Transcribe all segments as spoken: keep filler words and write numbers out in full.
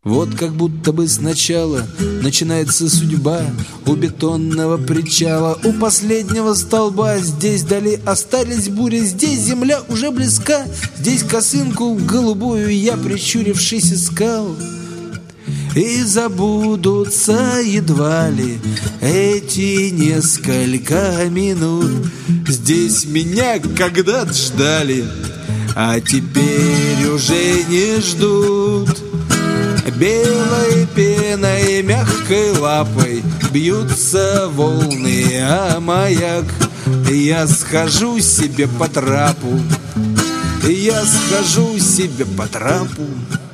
Вот как будто бы сначала начинается судьба у бетонного причала, у последнего столба. Здесь вдали остались бури, здесь земля уже близка, здесь косынку голубую я, прищурившись, искал. И забудутся едва ли эти несколько минут. Здесь меня когда-то ждали, а теперь уже не ждут. Белой пеной, мягкой лапой бьются волны о маяк. Я схожу себе по трапу, я схожу себе по трапу.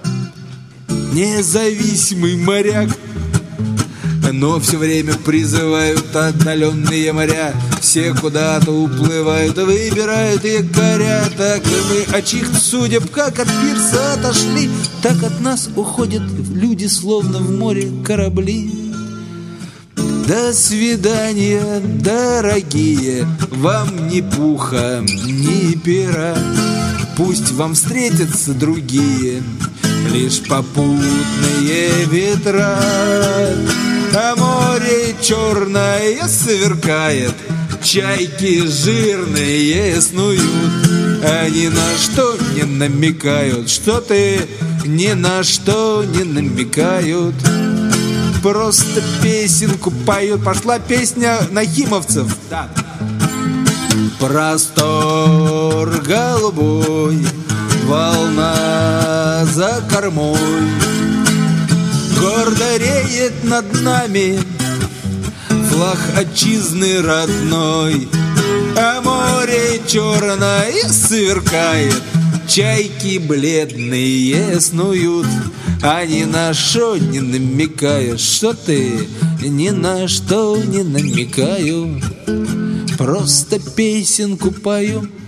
Независимый моряк, но все время призывают отдаленные моря. Все куда-то уплывают, выбирают якоря. Так и мы от чьих-то судеб, как от пирса отошли, так от нас уходят люди, словно в море корабли. До свидания, дорогие, вам ни пуха, ни пера. Пусть вам встретятся другие, лишь попутные ветра. А море черное сверкает, чайки жирные снуют. Они на что не намекают, что ты ни на что не намекают. Просто песенку поют. Пошла песня нахимовцев. Да. Простор голубой, волна за кормой, гордо реет над нами флаг отчизны родной. А море черное сверкает, чайки бледные снуют. Они на что не намекают, что ты ни на что не намекаю. Просто песенку пою.